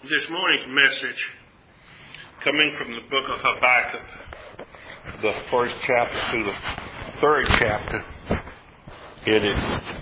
This morning's message, coming from the book of Habakkuk, the first chapter to the third chapter, it is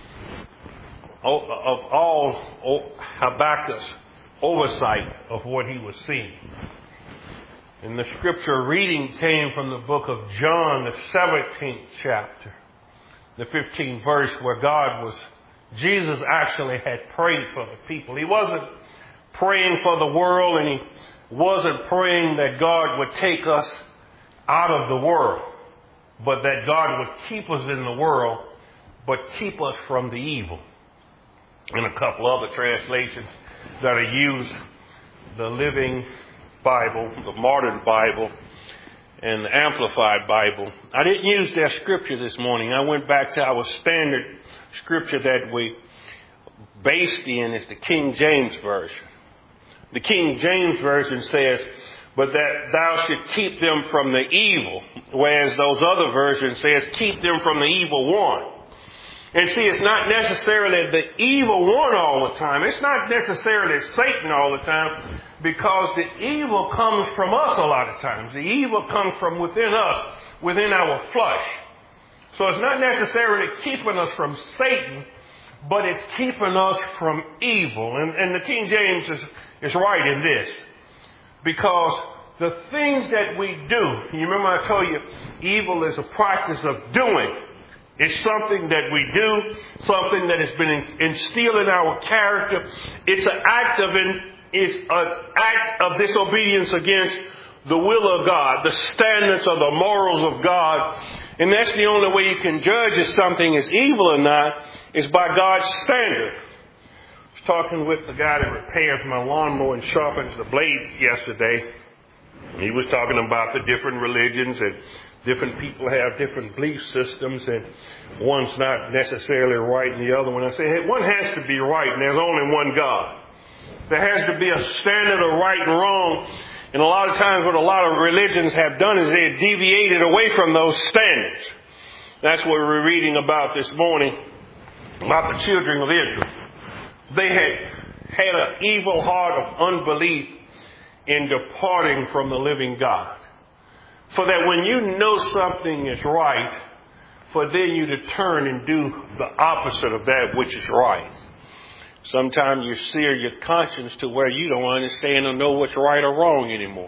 of all Habakkuk's oversight of what he was seeing. And the scripture reading came from the book of John, the 17th chapter, the 15th verse, where Jesus actually had prayed for the people. He wasn't praying for the world, and he wasn't praying that God would take us out of the world, but that God would keep us in the world, but keep us from the evil. In a couple other translations that are used, the Living Bible, the Modern Bible, and the Amplified Bible. I didn't use their scripture this morning. I went back to our standard scripture that we based in is the King James Version. The King James Version says, but that thou should keep them from the evil, whereas those other versions says, keep them from the evil one. And see, it's not necessarily the evil one all the time. It's not necessarily Satan all the time, because the evil comes from us a lot of times. The evil comes from within us, within our flesh. So it's not necessarily keeping us from Satan, but it's keeping us from evil. And the King James is right in this. Because the things that we do, you remember I told you, evil is a practice of doing. It's something that we do, something that has been instilled in our character. It's an act of disobedience against the will of God, the standards of the morals of God. And that's the only way you can judge if something is evil or not, is by God's standard. I was talking with the guy that repairs my lawnmower and sharpens the blade yesterday. He was talking about the different religions, and different people have different belief systems, and one's not necessarily right and the other one. I say, hey, one has to be right, and there's only one God. There has to be a standard of right and wrong. And a lot of times what a lot of religions have done is they've deviated away from those standards. That's what we're reading about this morning, about the children of Israel. They had an evil heart of unbelief in departing from the living God. For that when you know something is right, for then you to turn and do the opposite of that which is right. Sometimes you sear your conscience to where you don't understand or know what's right or wrong anymore.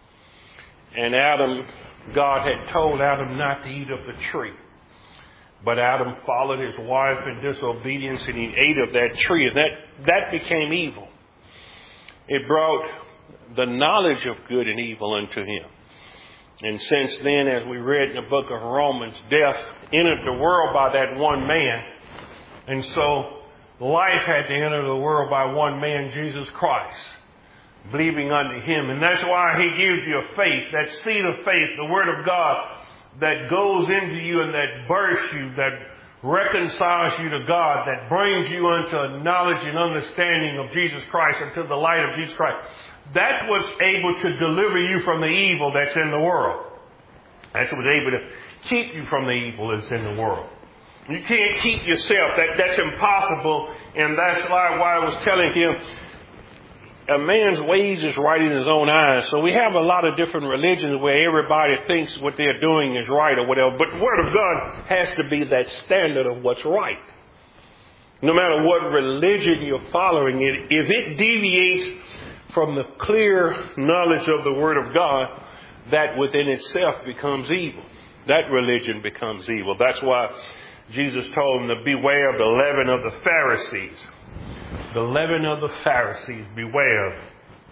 And God had told Adam not to eat of the tree. But Adam followed his wife in disobedience, and he ate of that tree. And that became evil. It brought the knowledge of good and evil unto him. And since then, as we read in the book of Romans, death entered the world by that one man. And so life had to enter the world by one man, Jesus Christ, believing unto him. And that's why he gives you a faith, that seed of faith, the word of God that goes into you and that births you, that reconciles you to God, that brings you unto a knowledge and understanding of Jesus Christ, unto the light of Jesus Christ. That's what's able to deliver you from the evil that's in the world. That's what's able to keep you from the evil that's in the world. You can't keep yourself. That's impossible. And that's why I was telling him, a man's ways is right in his own eyes. So we have a lot of different religions where everybody thinks what they're doing is right or whatever. But the Word of God has to be that standard of what's right. No matter what religion you're following, if it deviates from the clear knowledge of the Word of God, that within itself becomes evil. That religion becomes evil. That's why Jesus told them to beware of the leaven of the Pharisees. The leaven of the Pharisees, beware of.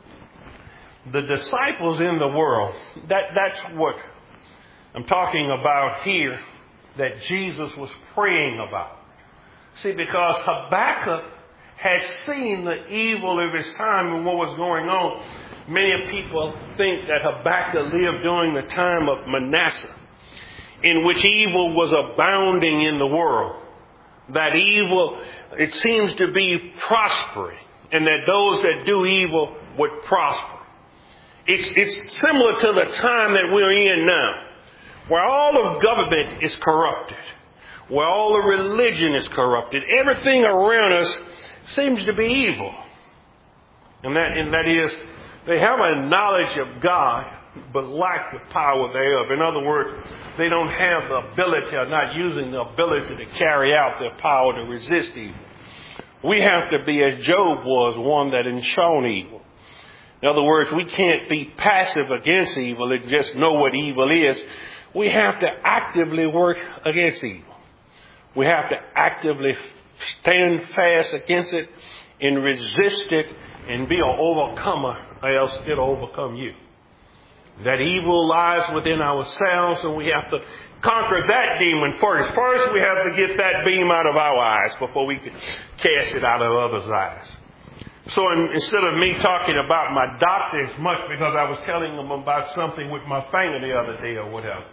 The disciples in the world, that's what I'm talking about here, that Jesus was praying about. See, because Habakkuk had seen the evil of his time and what was going on. Many people think that Habakkuk lived during the time of Manasseh, in which evil was abounding in the world. That evil, it seems to be prospering, and that those that do evil would prosper. It's similar to the time that we're in now, where all of government is corrupted, where all the religion is corrupted. Everything around us seems to be evil. And that is, they have a knowledge of God, but lack the power thereof. In other words, they don't have the ability, or not using the ability to carry out their power to resist evil. We have to be, as Job was, one that enshone evil. In other words, we can't be passive against evil and just know what evil is. We have to actively work against evil. We have to actively stand fast against it and resist it and be an overcomer, or else it'll overcome you. That evil lies within ourselves, and we have to conquer that demon first. First, we have to get that beam out of our eyes before we can cast it out of others' eyes. So instead of me talking about my doctor as much, because I was telling them about something with my finger the other day or whatever.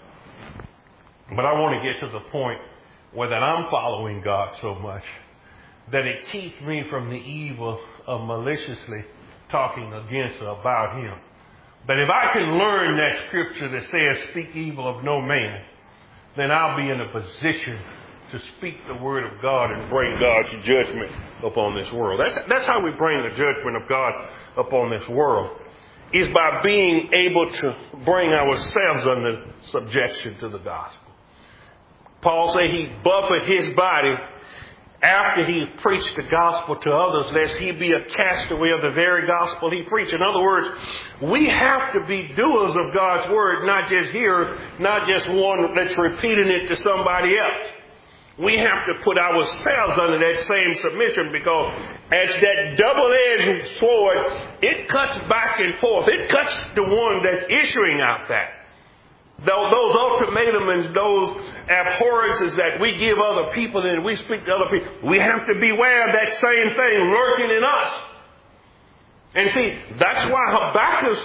But I want to get to the point where that I'm following God so much that it keeps me from the evil of maliciously talking against or about Him. But if I can learn that scripture that says, speak evil of no man, then I'll be in a position to speak the word of God and bring God's judgment upon this world. That's how we bring the judgment of God upon this world, is by being able to bring ourselves under subjection to the gospel. Paul said he buffeted his body after he preached the gospel to others, lest he be a castaway of the very gospel he preached. In other words, we have to be doers of God's word, not just hearers, not just one that's repeating it to somebody else. We have to put ourselves under that same submission, because as that double-edged sword, it cuts back and forth. It cuts the one that's issuing out that. Those ultimatums, those abhorrences that we give other people and we speak to other people, we have to beware of that same thing lurking in us. And see, that's why Habakkuk's,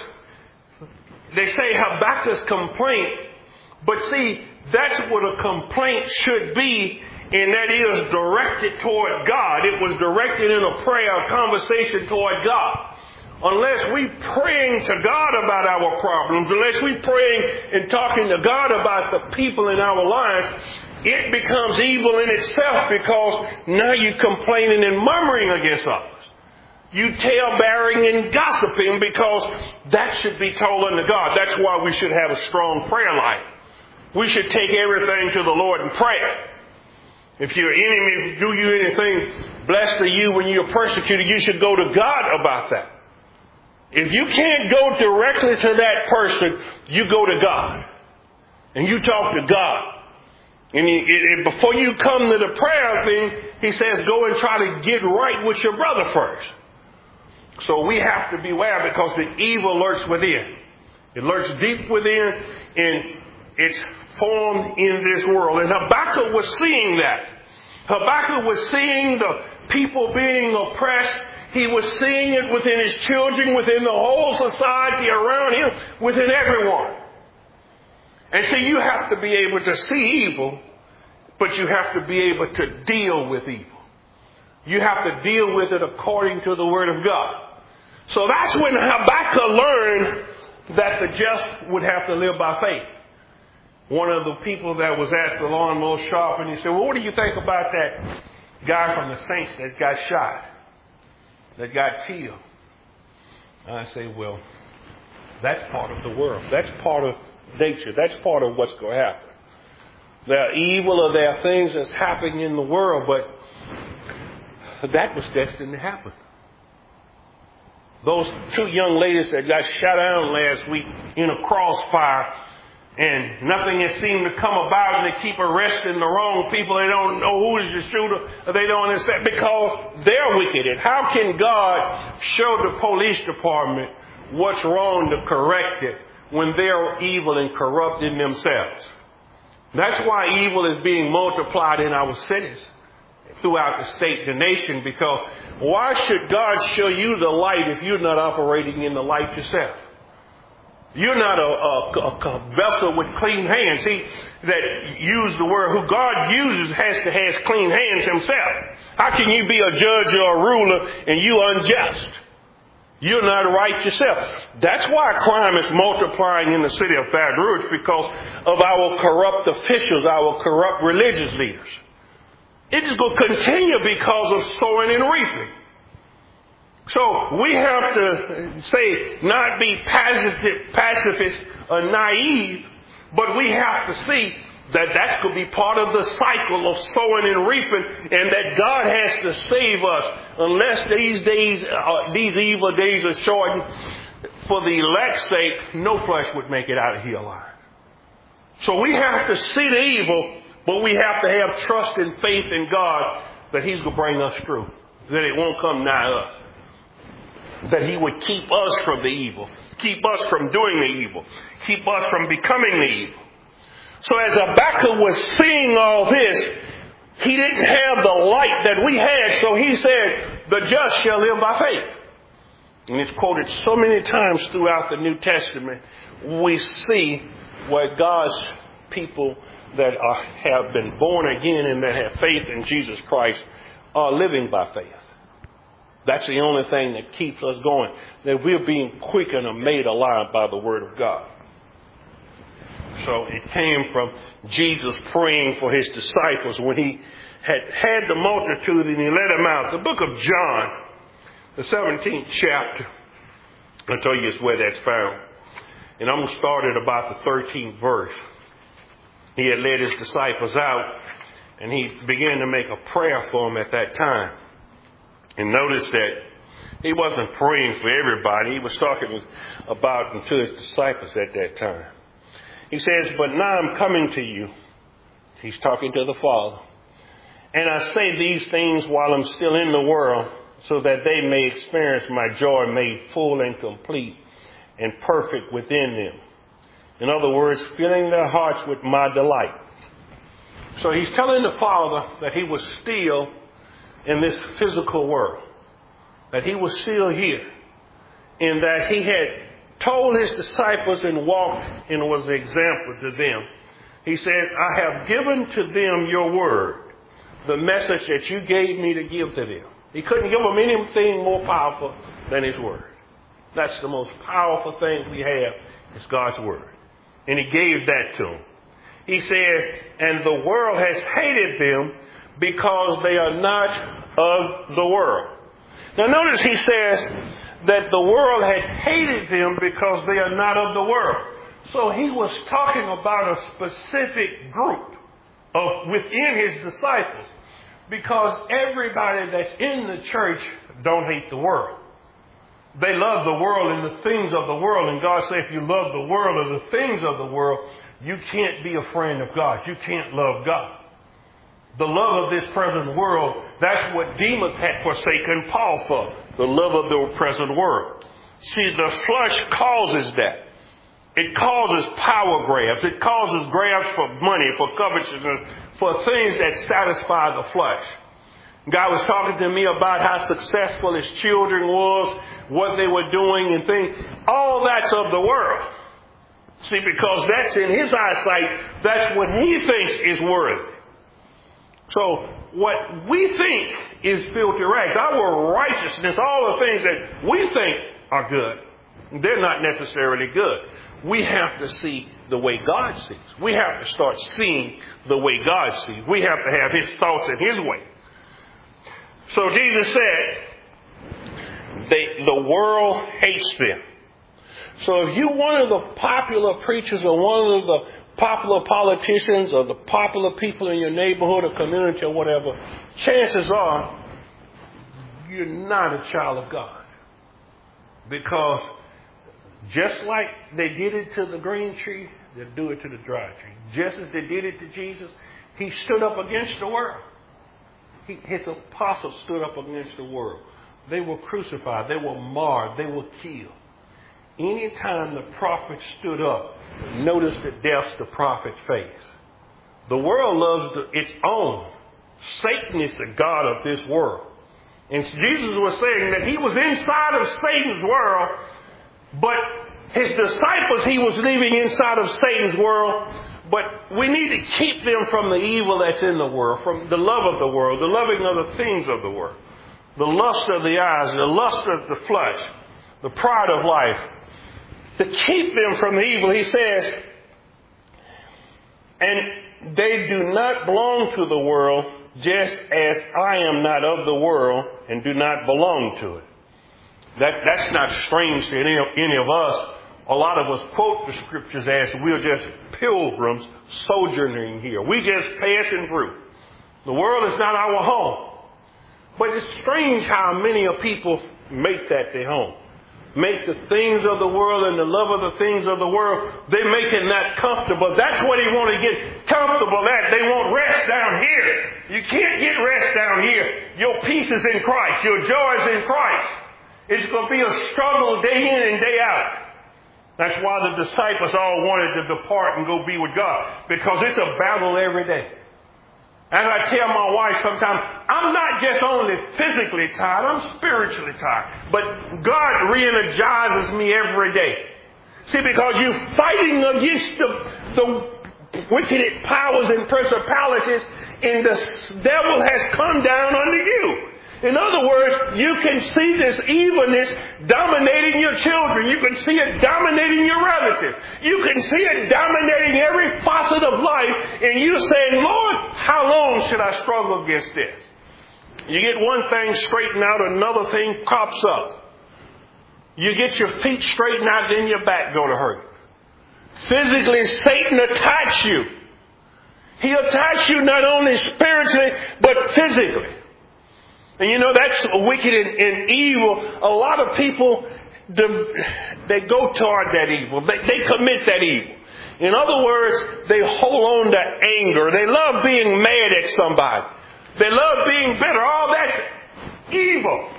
they say Habakkuk's complaint, but see, that's what a complaint should be, and that is directed toward God. It was directed in a prayer, a conversation toward God. Unless we praying to God about our problems, unless we praying and talking to God about the people in our lives, it becomes evil in itself, because now you're complaining and murmuring against others. You tale-bearing and gossiping, because that should be told unto God. That's why we should have a strong prayer life. We should take everything to the Lord in prayer. If your enemy do you anything blessed to you when you're persecuted, you should go to God about that. If you can't go directly to that person, you go to God. And you talk to God. And before you come to the prayer thing, he says go and try to get right with your brother first. So we have to beware, because the evil lurks within. It lurks deep within, and it's formed in this world. And Habakkuk was seeing that. Habakkuk was seeing the people being oppressed. He was seeing it within his children, within the whole society around him, within everyone. And so you have to be able to see evil, but you have to be able to deal with evil. You have to deal with it according to the Word of God. So that's when Habakkuk learned that the just would have to live by faith. One of the people that was at the lawnmower shop, and he said, well, what do you think about that guy from the Saints that got shot, that got killed? And I say, well, that's part of the world. That's part of nature. That's part of what's going to happen. There are evil, or there are things that's happening in the world, but that was destined to happen. Those two young ladies that got shot down last week in a crossfire, and nothing has seemed to come about, and they keep arresting the wrong people. They don't know who is the shooter. They don't understand, because they're wicked. And how can God show the police department what's wrong to correct it when they're evil and corrupt in themselves? That's why evil is being multiplied in our cities, throughout the state, the nation, because why should God show you the light if you're not operating in the light yourself? You're not a vessel with clean hands. He that used the word, who God uses, has clean hands himself. How can you be a judge or a ruler and you unjust? You're not right yourself. That's why crime is multiplying in the city of Baton Rouge, because of our corrupt officials, our corrupt religious leaders. It is going to continue because of sowing and reaping. So we have to say, not be pacifist or naive, but we have to see that that could be part of the cycle of sowing and reaping, and that God has to save us. Unless these days, these evil days are shortened, for the elect's sake, no flesh would make it out of here alive. So we have to see the evil, but we have to have trust and faith in God that He's going to bring us through, that it won't come nigh us, that He would keep us from the evil, keep us from doing the evil, keep us from becoming the evil. So as Habakkuk was seeing all this, he didn't have the light that we had, so he said, the just shall live by faith. And it's quoted so many times throughout the New Testament. We see where God's people that have been born again and that have faith in Jesus Christ are living by faith. That's the only thing that keeps us going, that we're being quickened and made alive by the Word of God. So it came from Jesus praying for His disciples when He had the multitude and He led them out. The book of John, the 17th chapter, I'll tell you where that's found. And I'm going to start at about the 13th verse. He had led His disciples out, and He began to make a prayer for them at that time. And notice that He wasn't praying for everybody. He was talking about to His disciples at that time. He says, but now I'm coming to you. He's talking to the Father. And I say these things while I'm still in the world, so that they may experience my joy made full and complete and perfect within them. In other words, filling their hearts with my delight. So He's telling the Father that He was still in this physical world, that He was still here, and that He had told His disciples and walked and was an example to them. He said, I have given to them your word, the message that you gave me to give to them. He couldn't give them anything more powerful than His word. That's the most powerful thing we have, is God's word. And He gave that to them. He says, and the world has hated them because they are not of the world. Now notice He says that the world had hated them because they are not of the world. So He was talking about a specific group within His disciples, because everybody that's in the church don't hate the world. They love the world and the things of the world. And God said, if you love the world or the things of the world, you can't be a friend of God. You can't love God. The love of this present world, that's what Demas had forsaken Paul for. The love of the present world. See, the flesh causes that. It causes power grabs. It causes grabs for money, for covetousness, for things that satisfy the flesh. God was talking to me about how successful His children was, what they were doing and things. All that's of the world. See, because that's in His eyesight, that's what He thinks is worthy. So what we think is filthy rags, our righteousness, all the things that we think are good, they're not necessarily good. We have to see the way God sees. We have to start seeing the way God sees. We have to have His thoughts and His way. So Jesus said, the world hates them. So if you're one of the popular preachers or one of the popular politicians or the popular people in your neighborhood or community or whatever, chances are you're not a child of God. Because just like they did it to the green tree, they'll do it to the dry tree. Just as they did it to Jesus, He stood up against the world. His apostles stood up against the world. They were crucified. They were marred. They were killed. Anytime the prophet stood up, notice the deaths the prophet faced. The world loves its own. Satan is the god of this world. And Jesus was saying that He was inside of Satan's world, but His disciples He was leaving inside of Satan's world. But we need to keep them from the evil that's in the world, from the love of the world, the loving of the things of the world, the lust of the eyes, the lust of the flesh, the pride of life. To keep them from the evil, He says, and they do not belong to the world, just as I am not of the world and do not belong to it. That's not strange to any of us. A lot of us quote the scriptures as we're just pilgrims sojourning here. We just passing through. The world is not our home. But it's strange how many of people make that their home. Make the things of the world and the love of the things of the world, they make it not comfortable. That's what they want to get comfortable at. They want rest down here. You can't get rest down here. Your peace is in Christ. Your joy is in Christ. It's going to be a struggle day in and day out. That's why the disciples all wanted to depart and go be with God. Because it's a battle every day. As I tell my wife sometimes, I'm not just only physically tired, I'm spiritually tired. But God re-energizes me every day. See, because you're fighting against the wicked powers and principalities, and the devil has come down under you. In other words, you can see this evilness dominating your children. You can see it dominating your relatives. You can see it dominating every facet of life. And you're saying, Lord, how long should I struggle against this? You get one thing straightened out, another thing pops up. You get your feet straightened out, then your back go to hurt. Physically, Satan attacks you. He attacks you not only spiritually, but physically. And you know, that's wicked and evil. A lot of people, they go toward that evil. They commit that evil. In other words, they hold on to anger. They love being mad at somebody. They love being bitter. All that's evil.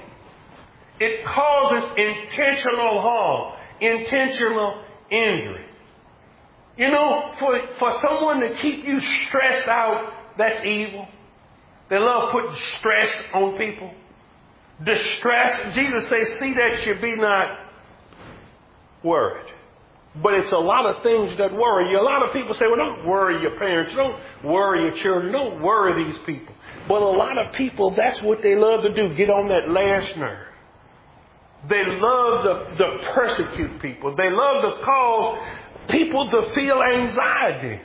It causes intentional harm, intentional injury. You know, for someone to keep you stressed out, that's evil. They love putting stress on people. Distress. Jesus says, see that you be not worried. But it's a lot of things that worry you. A lot of people say, well, don't worry your parents. Don't worry your children. Don't worry these people. But a lot of people, that's what they love to do. Get on that last nerve. They love to persecute people. They love to cause people to feel anxiety.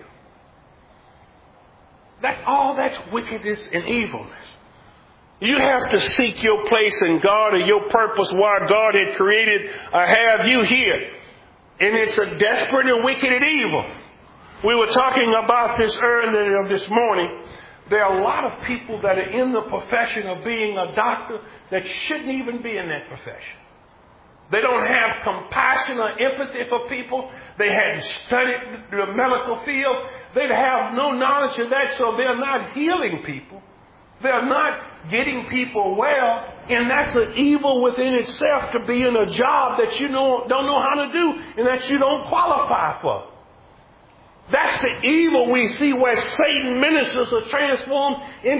That's wickedness and evilness. You have to seek your place in God or your purpose why God had created or have you here. And it's a desperate and wicked and evil. We were talking about this earlier this morning. There are a lot of people that are in the profession of being a doctor that shouldn't even be in that profession. They don't have compassion or empathy for people. They hadn't studied the medical field. They have no knowledge of that, so they're not healing people. They're not getting people well. And that's an evil within itself to be in a job that you don't know how to do and that you don't qualify for. That's the evil we see where Satan ministers are transformed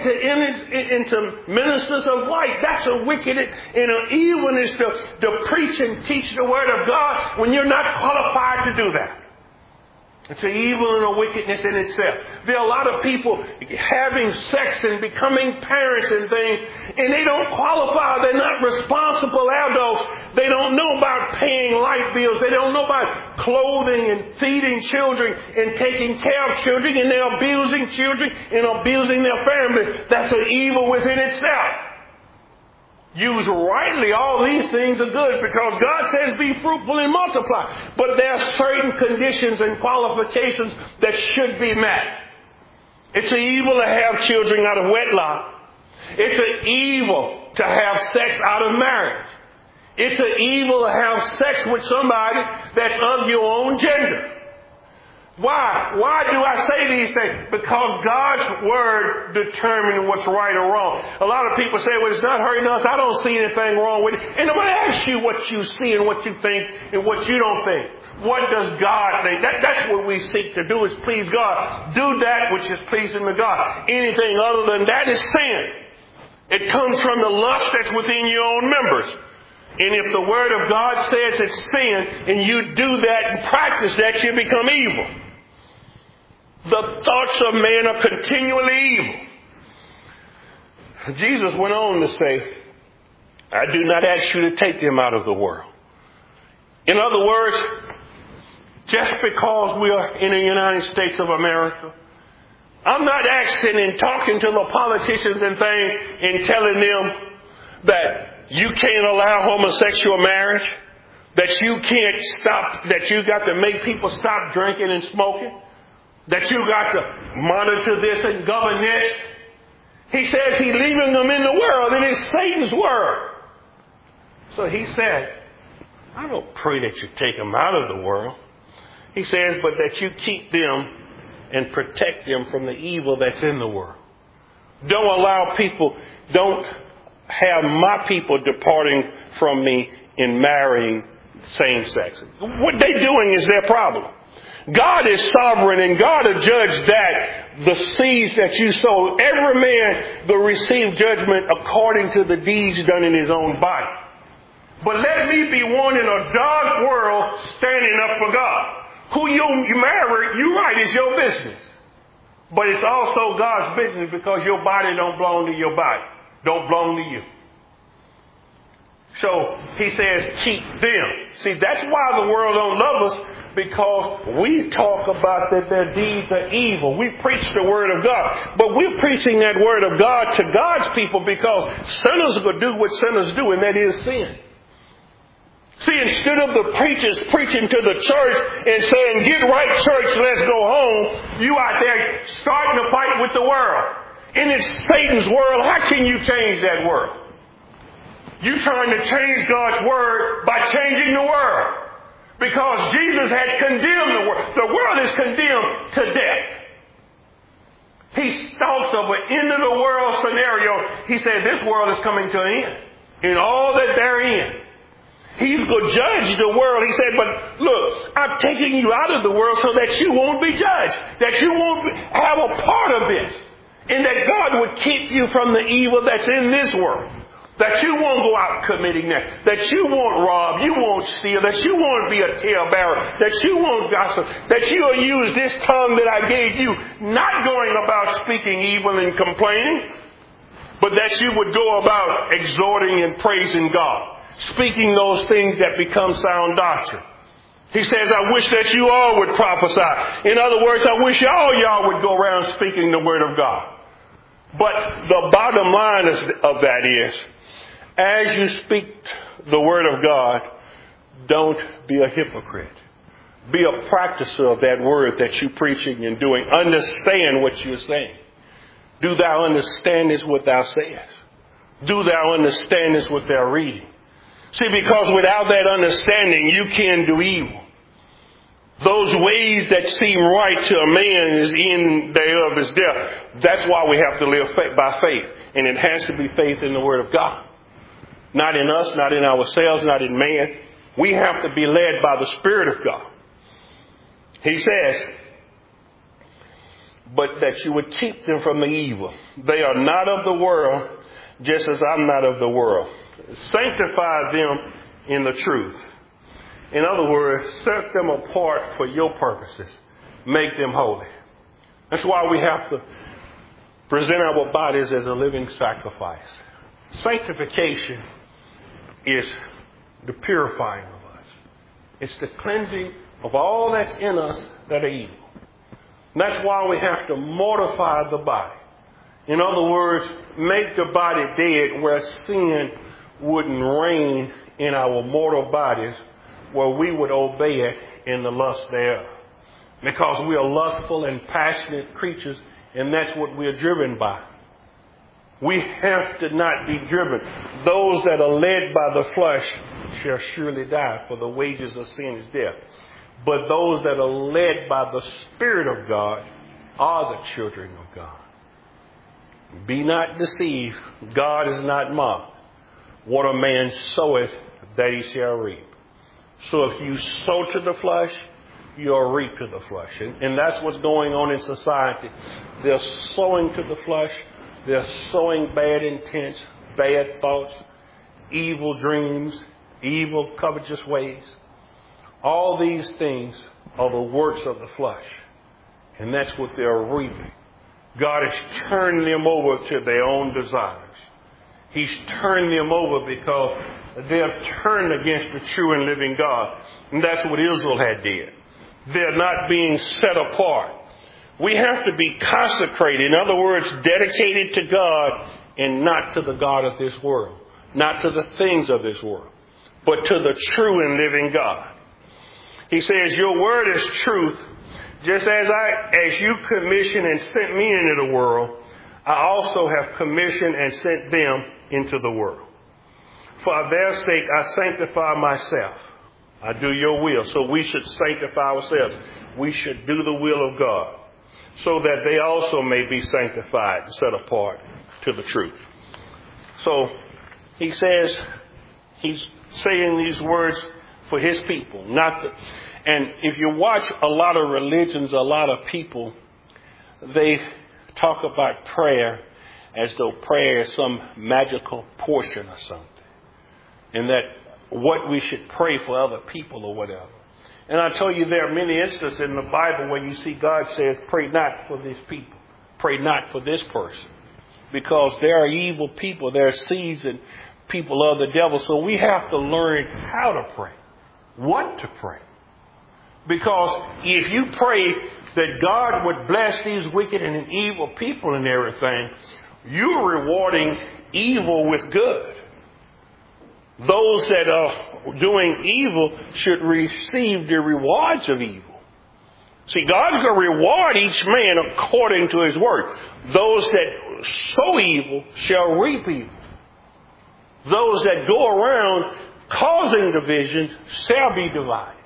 into ministers of light. That's a wicked and an evilness to preach and teach the Word of God when you're not qualified to do that. It's an evil and a wickedness in itself. There are a lot of people having sex and becoming parents and things, and they don't qualify. They're not responsible adults. They don't know about paying light bills. They don't know about clothing and feeding children and taking care of children, and they're abusing children and abusing their family. That's an evil within itself. Used rightly, all these things are good because God says be fruitful and multiply. But there are certain conditions and qualifications that should be met. It's an evil to have children out of wedlock. It's an evil to have sex out of marriage. It's an evil to have sex with somebody that's of your own gender. Why? Why do I say these things? Because God's Word determines what's right or wrong. A lot of people say, well, it's not hurting us. I don't see anything wrong with it. And nobody asks you what you see and what you think and what you don't think. What does God think? That's what we seek to do is please God. Do that which is pleasing to God. Anything other than that is sin. It comes from the lust that's within your own members. And if the Word of God says it's sin and you do that and practice that, you become evil. The thoughts of man are continually evil. Jesus went on to say, I do not ask you to take them out of the world. In other words, just because we are in the United States of America, I'm not asking and talking to the politicians and things and telling them that you can't allow homosexual marriage, that you can't stop, that you got to make people stop drinking and smoking, that you got to monitor this and govern this. He says he's leaving them in the world. It is Satan's world. So he said, I don't pray that you take them out of the world. He says, but that you keep them and protect them from the evil that's in the world. Don't allow people, don't have my people departing from me in marrying same sex. What they're doing is their problem. God is sovereign, and God will judge that, the seeds that you sow. Every man will receive judgment according to the deeds done in his own body. But let me be one in a dark world standing up for God. Who you marry, you're right, is your business. But it's also God's business, because your body don't belong to your body. Don't belong to you. So he says, keep them. See, that's why the world don't love us, because we talk about that their deeds are evil. We preach the Word of God. But we're preaching that Word of God to God's people, because sinners will do what sinners do, and that is sin. See, instead of the preachers preaching to the church and saying, get right, church, let's go home, you out there starting to fight with the world. And it's Satan's world. How can you change that world? You're trying to change God's Word by changing the world. Because Jesus had condemned the world. The world is condemned to death. He talks of an end of the world scenario. He said this world is coming to an end. In all that they're in. He's going to judge the world. He said, but look, I'm taking you out of the world so that you won't be judged. That you won't have a part of this. And that God would keep you from the evil that's in this world. That you won't go out committing that. That you won't rob. You won't steal. That you won't be a talebearer. That you won't gossip. That you'll use this tongue that I gave you, not going about speaking evil and complaining, but that you would go about exhorting and praising God. Speaking those things that become sound doctrine. He says, I wish that you all would prophesy. In other words, I wish all y'all would go around speaking the Word of God. But the bottom line of that is, as you speak the Word of God, don't be a hypocrite. Be a practicer of that Word that you're preaching and doing. Understand what you're saying. Do thou understand this what thou sayest? Do thou understand this what thou reading? See, because without that understanding, you can do evil. Those ways that seem right to a man is in thereof is death. That's why we have to live by faith. And it has to be faith in the Word of God. Not in us, not in ourselves, not in man. We have to be led by the Spirit of God. He says, but that you would keep them from the evil. They are not of the world, just as I'm not of the world. Sanctify them in the truth. In other words, set them apart for your purposes. Make them holy. That's why we have to present our bodies as a living sacrifice. Sanctification is the purifying of us. It's the cleansing of all that's in us that are evil. And that's why we have to mortify the body. In other words, make the body dead where sin wouldn't reign in our mortal bodies, where we would obey it in the lust thereof. Because we are lustful and passionate creatures, and that's what we are driven by. We have to not be driven. Those that are led by the flesh shall surely die, for the wages of sin is death. But those that are led by the Spirit of God are the children of God. Be not deceived. God is not mocked. What a man soweth, that he shall reap. So if you sow to the flesh, you'll reap to the flesh. And that's what's going on in society. They're sowing to the flesh. They're sowing bad intents, bad thoughts, evil dreams, evil covetous ways. All these things are the works of the flesh. And that's what they're reaping. God has turned them over to their own desires. He's turned them over because they have turned against the true and living God. And that's what Israel had did. They're not being set apart. We have to be consecrated. In other words, dedicated to God and not to the God of this world. not to the things of this world, but to the true and living God. He says, your word is truth. Just as you commissioned and sent me into the world, I also have commissioned and sent them into the world. For their sake, I sanctify myself. I do your will. So we should sanctify ourselves. We should do the will of God, so that they also may be sanctified, set apart to the truth. So he says, he's saying these words for his people, and if you watch a lot of religions, a lot of people, they talk about prayer as though prayer is some magical portion or something, and that what we should pray for other people or whatever. And I tell you, there are many instances in the Bible where you see God says, pray not for these people. Pray not for this person. Because there are evil people. There are seeds and people of the devil. So we have to learn how to pray. What to pray. Because if you pray that God would bless these wicked and evil people and everything, you're rewarding evil with good. Those that are doing evil should receive the rewards of evil. See, God's going to reward each man according to his word. Those that sow evil shall reap evil. Those that go around causing divisions shall be divided.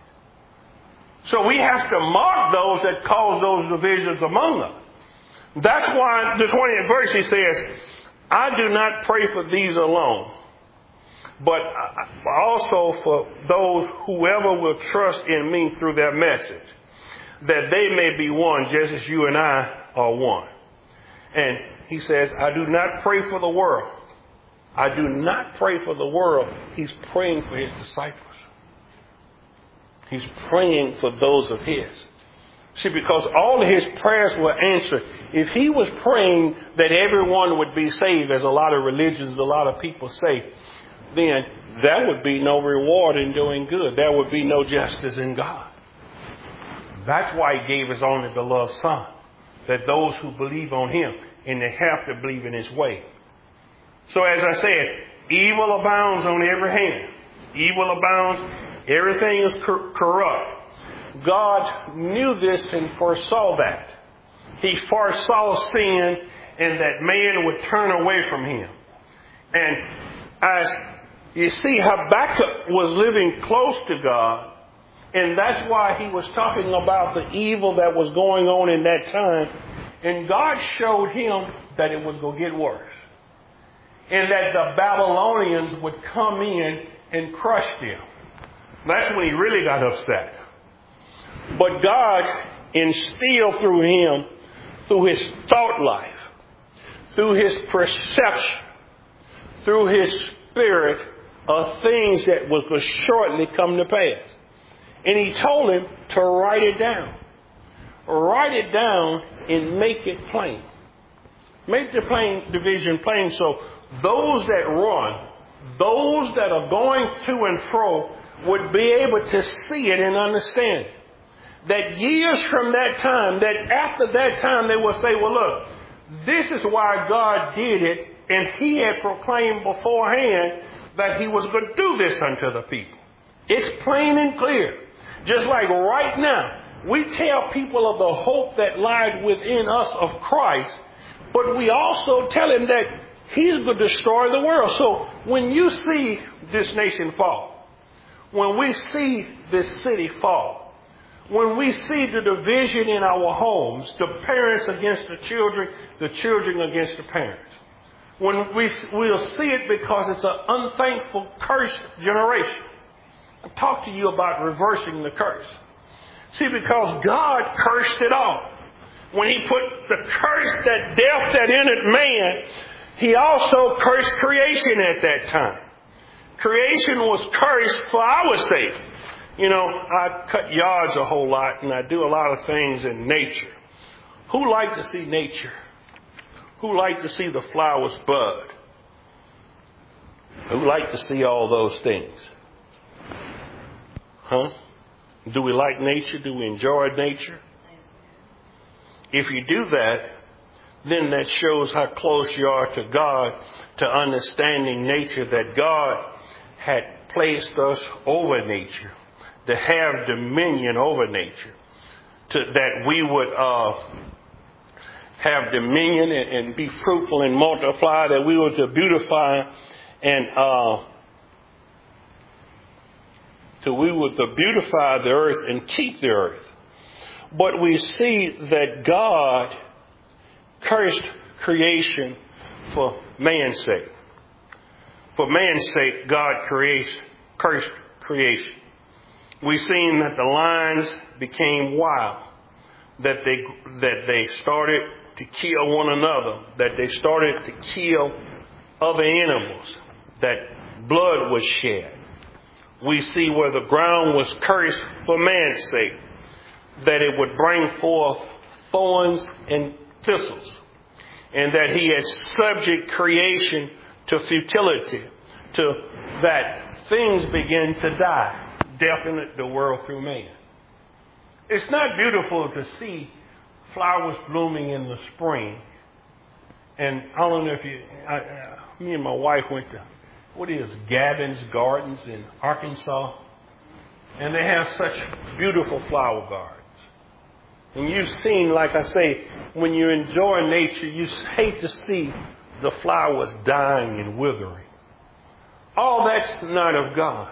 So we have to mark those that cause those divisions among them. That's why the 20th verse he says, I do not pray for these alone, but also for those whoever will trust in me through their message, that they may be one just as you and I are one. And he says, I do not pray for the world. I do not pray for the world. He's praying for his disciples. He's praying for those of his. See, because all of his prayers were answered. If he was praying that everyone would be saved, as a lot of religions, a lot of people say, then there would be no reward in doing good. There would be no justice in God. That's why he gave his only beloved Son, that those who believe on him, and they have to believe in his way. So as I said, evil abounds on every hand. Evil abounds. Everything is corrupt. God knew this and foresaw that. He foresaw sin and that man would turn away from him. And as you see, Habakkuk was living close to God, and that's why he was talking about the evil that was going on in that time. And God showed him that it was going to get worse, and that the Babylonians would come in and crush them. That's when he really got upset. But God instilled through him, through his thought life, through his perception, through his spirit, of things that will shortly come to pass. And he told him to write it down. Write it down and make it plain. Make the vision plain so those that run, those that are going to and fro, would be able to see it and understand it. That years from that time, that after that time, they will say, well, look, this is why God did it, and he had proclaimed beforehand that he was going to do this unto the people. It's plain and clear. Just like right now, we tell people of the hope that lies within us of Christ, but we also tell him that he's going to destroy the world. So when you see this nation fall, when we see this city fall, when we see the division in our homes, the parents against the children against the parents, when we'll see it because it's an unthankful, cursed generation. I'll talk to you about reversing the curse. See, because God cursed it all. When he put the curse, that death that entered man, he also cursed creation at that time. Creation was cursed for our sake. You know, I cut yards a whole lot, and I do a lot of things in nature. Who like to see nature? Who like to see the flowers bud? Who like to see all those things? Huh? Do we like nature? Do we enjoy nature? If you do that, then that shows how close you are to God, to understanding nature, that God had placed us over nature, to have dominion over nature, that we would have dominion and be fruitful and multiply, that we were to beautify and we were to beautify the earth and keep the earth. But we see that God cursed creation for man's sake. For man's sake, God cursed creation. We've seen that the lions became wild, that they started to kill one another, that they started to kill other animals, that blood was shed. We see where the ground was cursed for man's sake, that it would bring forth thorns and thistles, and that he had subject creation to futility, to that things begin to die, death in the world through man. It's not beautiful to see flowers blooming in the spring. And I don't know if me and my wife went to, Gavin's Gardens in Arkansas. And they have such beautiful flower gardens. And you've seen, like I say, when you enjoy nature, you hate to see the flowers dying and withering. All that's not of God.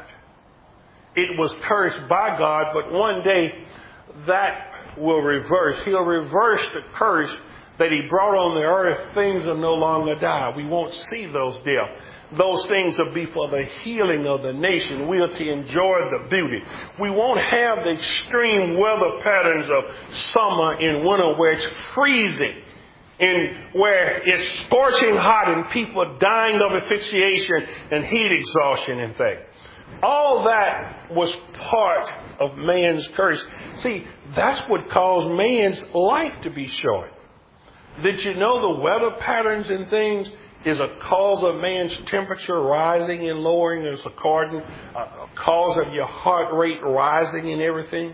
It was cursed by God, but one day that will reverse. He'll reverse the curse that he brought on the earth. Things will no longer die. We won't see those deaths. Those things will be for the healing of the nation. We are to enjoy the beauty. We won't have the extreme weather patterns of summer and winter where it's freezing and where it's scorching hot and people dying of asphyxiation and heat exhaustion, in fact. All that was part of man's curse. See, that's what caused man's life to be short. Did you know the weather patterns and things is a cause of man's temperature rising and lowering? It's a cause of your heart rate rising and everything.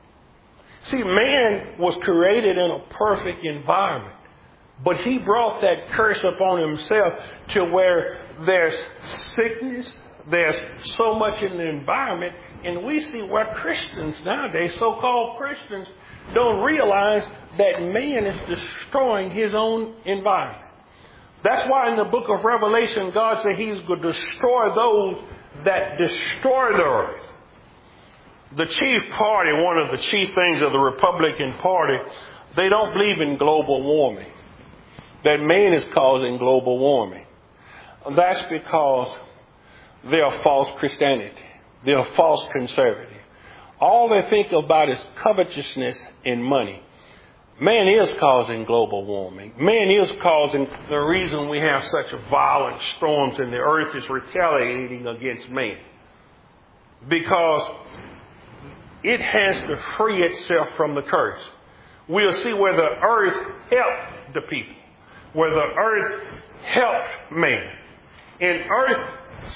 See, man was created in a perfect environment, but he brought that curse upon himself to where there's sickness, there's so much in the environment, and we see where Christians nowadays, so-called Christians, don't realize that man is destroying his own environment. That's why in the book of Revelation, God said he's going to destroy those that destroy the earth. The chief party, one of the chief things of the Republican Party, they don't believe in global warming, that man is causing global warming. That's because they are false Christianity. They are false conservative. All they think about is covetousness and money. Man is causing global warming. Man is causing the reason we have such violent storms and the earth is retaliating against man. Because it has to free itself from the curse. We'll see where the earth helped the people, where the earth helped man. And earth,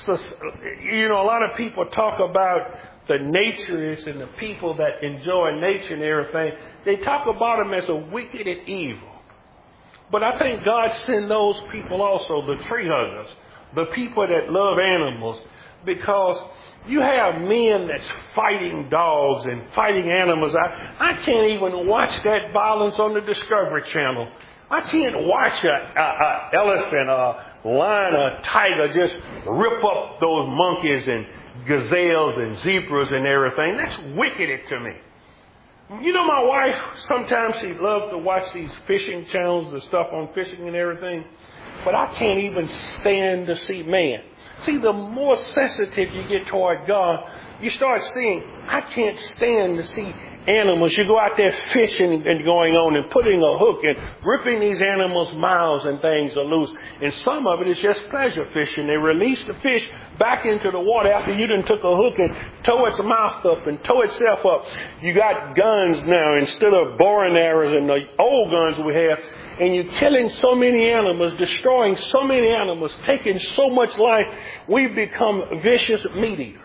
a lot of people talk about the naturists and the people that enjoy nature and everything. They talk about them as a wicked and evil. But I think God sent those people also, the tree huggers, the people that love animals, because you have men that's fighting dogs and fighting animals. I can't even watch that violence on the Discovery Channel. I can't watch an elephant, a lion, a tiger just rip up those monkeys and gazelles and zebras and everything. That's wicked to me. You know, my wife, sometimes she loves to watch these fishing channels, the stuff on fishing and everything. But I can't even stand to see man. See, the more sensitive you get toward God, you start seeing, I can't stand to see animals. You go out there fishing and going on and putting a hook and ripping these animals' mouths and things are loose. And some of it is just pleasure fishing. They release the fish back into the water after you done took a hook and tow its mouth up and tow itself up. You got guns now instead of boring arrows and the old guns we have. And you're killing so many animals, destroying so many animals, taking so much life. We've become vicious meat eaters.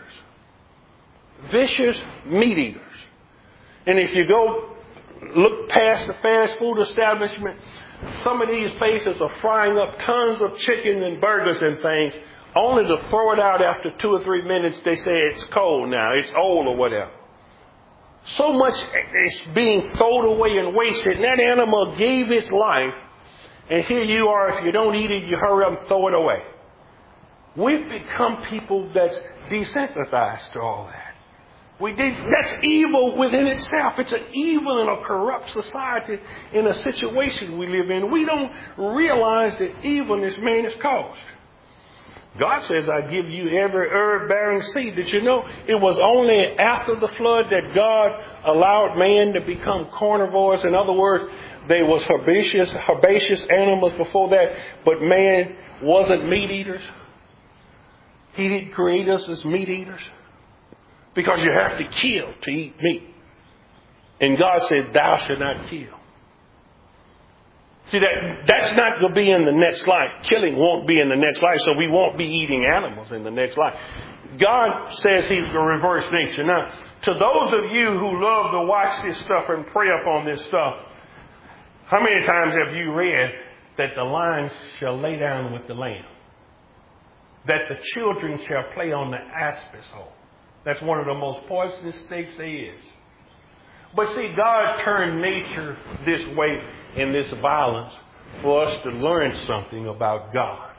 Vicious meat eaters. And if you go look past the fast food establishment, Some of these places are frying up tons of chicken and burgers and things, only to throw it out after 2 or 3 minutes. They say it's cold now, it's old or whatever. So much is being thrown away and wasted. And that animal gave its life. And here you are, if you don't eat it, you hurry up and throw it away. We've become people that's desensitized to all that. That's evil within itself. It's an evil in a corrupt society, in a situation we live in. We don't realize the evilness man has caused. God says, I give you every herb-bearing seed. Did you know it was only after the flood that God allowed man to become carnivores? In other words, they was herbaceous animals before that, but man wasn't meat eaters. He didn't create us as meat eaters because you have to kill to eat meat. And God said, thou shalt not kill. See, that's not going to be in the next life. Killing won't be in the next life, so we won't be eating animals in the next life. God says He's going to reverse nature. Now, to those of you who love to watch this stuff and pray up on this stuff, how many times have you read that the lion shall lay down with the lamb? That the children shall play on the aspen hole. That's one of the most poisonous snakes there is. But see, God turned nature this way in this violence for us to learn something about God.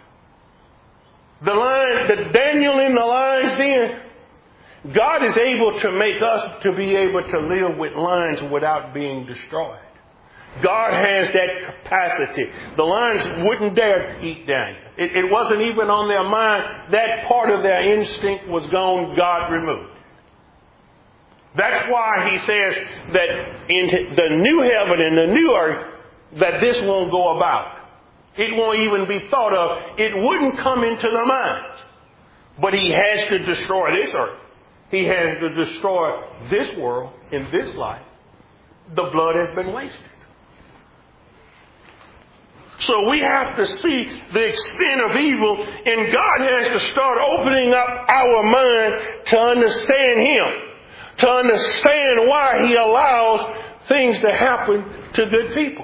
The Daniel in the lion's den, God is able to make us to be able to live with lions without being destroyed. God has that capacity. The lions wouldn't dare eat Daniel. It wasn't even on their mind. That part of their instinct was gone. God removed. That's why He says that in the new heaven and the new earth, that this won't go about. It won't even be thought of. It wouldn't come into the minds. But He has to destroy this earth. He has to destroy this world in this life. The blood has been wasted. So we have to see the extent of evil, and God has to start opening up our mind to understand Him, to understand why He allows things to happen to good people.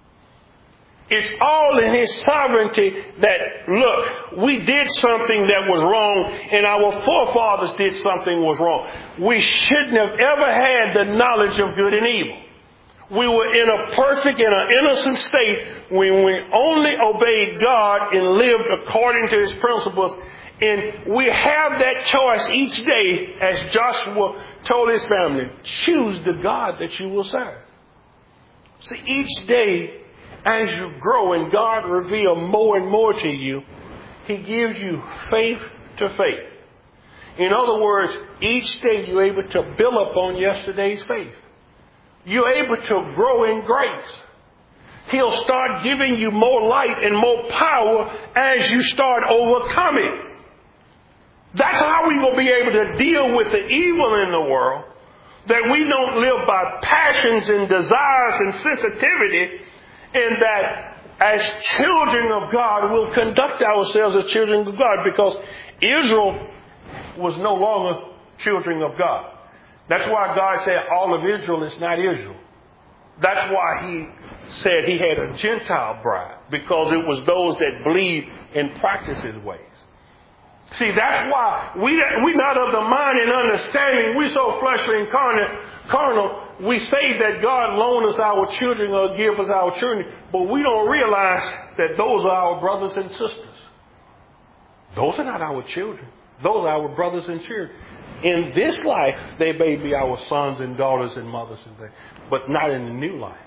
It's all in His sovereignty that, look, we did something that was wrong, and our forefathers did something was wrong. We shouldn't have ever had the knowledge of good and evil. We were in a perfect and an innocent state when we only obeyed God and lived according to His principles. And we have that choice each day, as Joshua told his family, choose the God that you will serve. See, each day as you grow and God reveals more and more to you, He gives you faith to faith. In other words, each day you're able to build upon yesterday's faith. You're able to grow in grace. He'll start giving you more light and more power as you start overcoming. That's how we will be able to deal with the evil in the world. That we don't live by passions and desires and sensitivity. And that as children of God, we'll conduct ourselves as children of God. Because Israel was no longer children of God. That's why God said all of Israel is not Israel. That's why He said He had a Gentile bride. Because it was those that believed and practiced His ways. See, that's why we're not of the mind and understanding. We're so fleshly and carnal. We say that God loan us our children or give us our children. But we don't realize that those are our brothers and sisters. Those are not our children. Those are our brothers and children. In this life, they may be our sons and daughters and mothers and things, but not in the new life.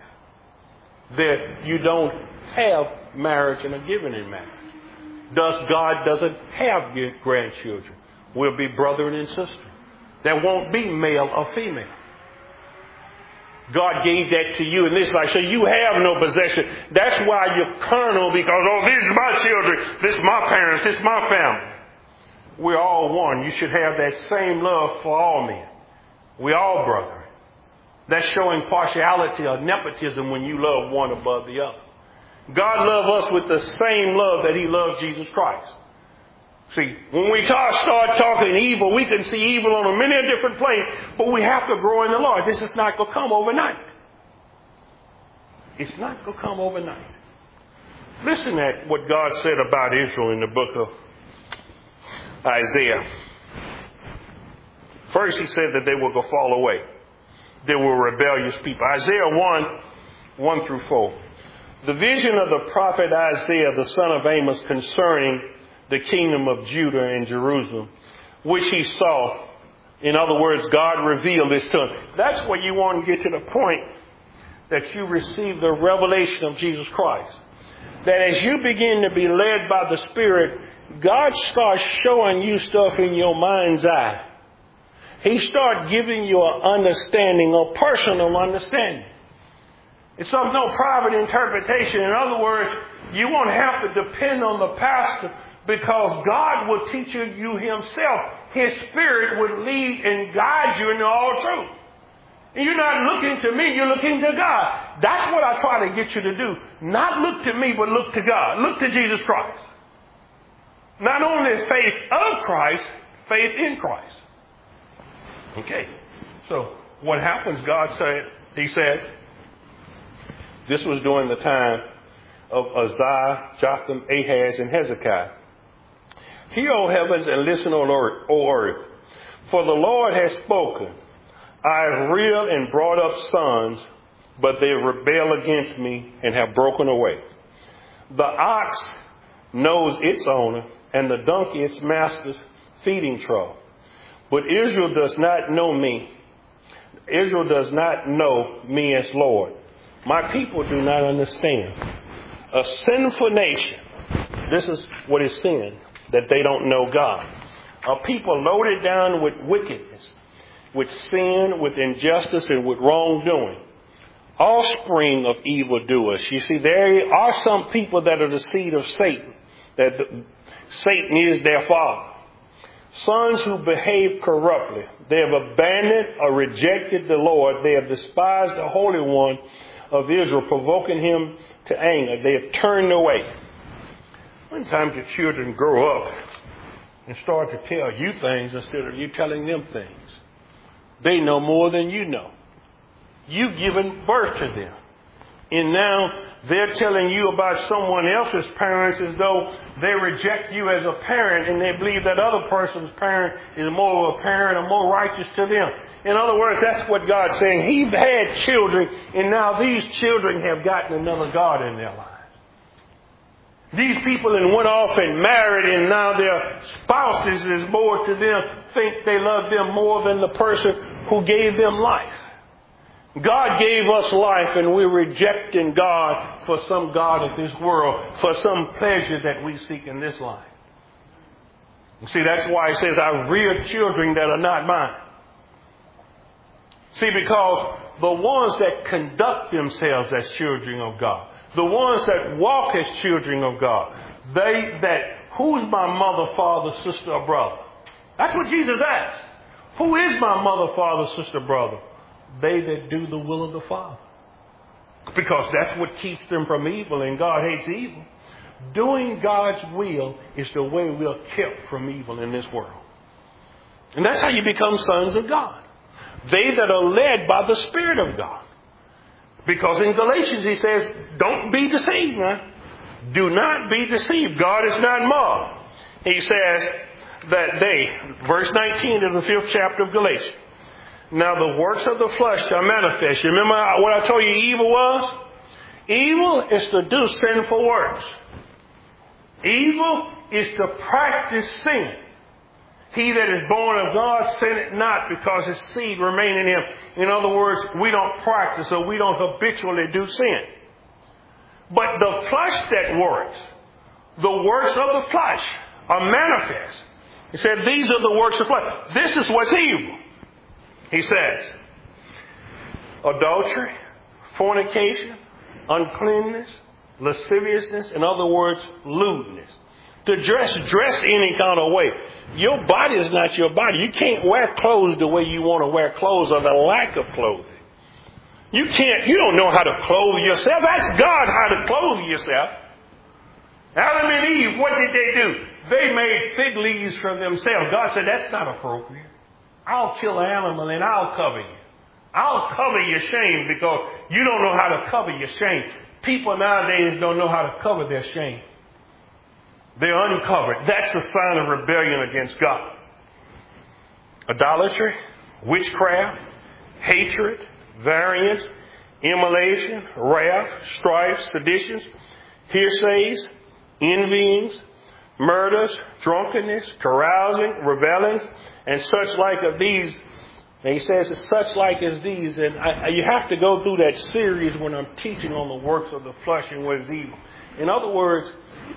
That you don't have marriage and a giving in marriage. Thus, God doesn't have grandchildren. We'll be brother and sister. There won't be male or female. God gave that to you in this life, so you have no possession. That's why you're carnal, because, this is my children, this is my parents, this is my family. We're all one. You should have that same love for all men. We're all brethren. That's showing partiality or nepotism when you love one above the other. God loves us with the same love that He loved Jesus Christ. See, when we start talking evil, we can see evil on a many different planes, but we have to grow in the Lord. This is not going to come overnight. It's not going to come overnight. Listen at what God said about Israel in the book of Isaiah. First, he said that they will go fall away. They were rebellious people. Isaiah 1 through 4. The vision of the prophet Isaiah, the son of Amos, concerning the kingdom of Judah and Jerusalem, which he saw. In other words, God revealed this to him. That's where you want to get to the point that you receive the revelation of Jesus Christ. That as you begin to be led by the Spirit, God starts showing you stuff in your mind's eye. He starts giving you an understanding, a personal understanding. It's no private interpretation. In other words, you won't have to depend on the pastor because God will teach you himself. His Spirit will lead and guide you into all truth. And you're not looking to me, you're looking to God. That's what I try to get you to do. Not look to me, but look to God. Look to Jesus Christ. Not only is faith of Christ, faith in Christ. Okay. So what happens, he says, this was during the time of Uzziah, Jotham, Ahaz, and Hezekiah. Hear, O heavens, and listen, O earth. For the Lord has spoken. I have reared and brought up sons, but they rebel against me and have broken away. The ox knows its owner, and the donkey its master's feeding trough. But Israel does not know me. Israel does not know me as Lord. My people do not understand. A sinful nation. This is what is sin, that they don't know God. A people loaded down with wickedness, with sin, with injustice, and with wrongdoing. Offspring of evildoers. You see, there are some people that are the seed of Satan, that Satan is their father. Sons who behave corruptly. They have abandoned or rejected the Lord. They have despised the Holy One of Israel, provoking him to anger. They have turned away. Sometimes your children grow up and start to tell you things instead of you telling them things. They know more than you know. You've given birth to them. And now they're telling you about someone else's parents as though they reject you as a parent and they believe that other person's parent is more of a parent or more righteous to them. In other words, that's what God's saying. He had children, and now these children have gotten another God in their lives. These people then went off and married, and now their spouses is more to them, think they love them more than the person who gave them life. God gave us life, and we're rejecting God for some God of this world, for some pleasure that we seek in this life. You see, that's why it says, I reared children that are not mine. See, because the ones that conduct themselves as children of God, the ones that walk as children of God, who's my mother, father, sister, or brother? That's what Jesus asked. Who is my mother, father, sister, brother? They that do the will of the Father. Because that's what keeps them from evil, and God hates evil. Doing God's will is the way we're kept from evil in this world. And that's how you become sons of God. They that are led by the Spirit of God. Because in Galatians he says, don't be deceived, man. Do not be deceived. God is not mocked. He says that verse 19 of the 5th chapter of Galatians. Now the works of the flesh are manifest. You remember what I told you evil was? Evil is to do sinful works. Evil is to practice sin. He that is born of God sinneth not, because his seed remain in him. In other words, we don't practice or we don't habitually do sin. But the flesh that works, the works of the flesh are manifest. He said, these are the works of flesh. This is what's evil. He says, adultery, fornication, uncleanness, lasciviousness, in other words, lewdness. To dress any kind of way. Your body is not your body. You can't wear clothes the way you want to wear clothes, or the lack of clothing. You don't know how to clothe yourself. Ask God how to clothe yourself. Adam and Eve, what did they do? They made fig leaves for themselves. God said, that's not appropriate. I'll kill an animal and I'll cover you. I'll cover your shame, because you don't know how to cover your shame. People nowadays don't know how to cover their shame. They're uncovered. That's a sign of rebellion against God. Idolatry, witchcraft, hatred, variance, immolation, wrath, strife, seditions, hearsays, envyings, murders, drunkenness, carousing, revelings, and such like of these. And he says, such like as these. And you have to go through that series when I'm teaching on the works of the flesh and what is evil. In other words,